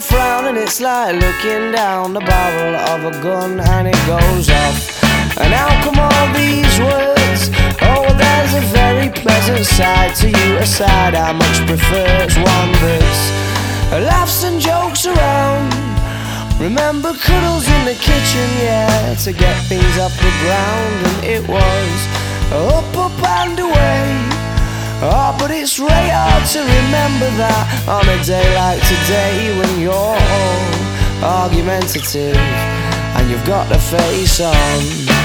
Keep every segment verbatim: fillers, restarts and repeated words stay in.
frown and it's like looking down the barrel of a gun and it goes off. And how come all these words? Oh, there's a very pleasant side to you, a side I much prefer. It's one that's laughs and jokes around. Remember cuddles in the kitchen, yeah, to get things off the ground. And it was up, up and away. Oh, but it's really hard to remember that on a day like today, when you're all argumentative and you've got the face on.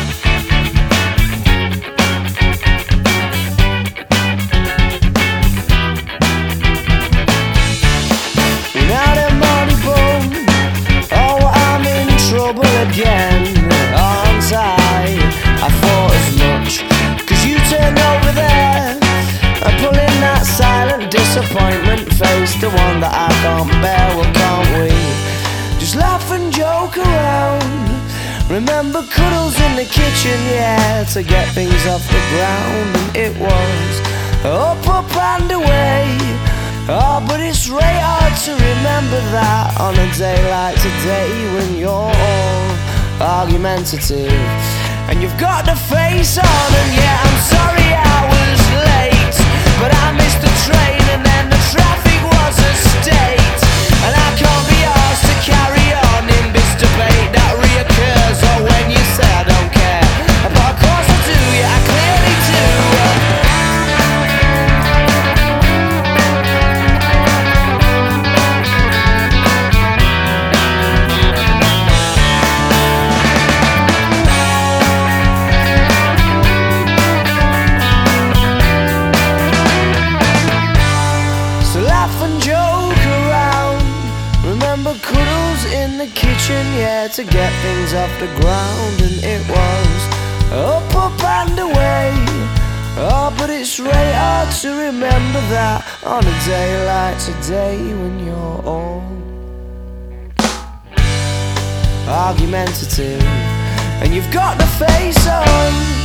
Now the money bum, oh, I'm in trouble again, aren't I? I thought as much, cause you turned over there and pulling that silent disappointment face, the one that I can't bear. Well, can't we just laugh and joke around? Remember cuddles in the kitchen, yeah, to get things off the ground. And it was up, up and away. Oh, but it's really hard to remember that on a day like today, when you're all argumentative and you've got the face on. And yeah, I'm sorry I was late, but I missed the train and then the traffic was a state. And I can't be asked to carry on in this debate that reoccurs. Or when you say I don't care, but of course I do, yeah, I clearly do. Cuddles in the kitchen, yeah, to get things off the ground. And it was up, up and away. Oh, but it's really hard to remember that on a day like today, when you're all argumentative and you've got the face on.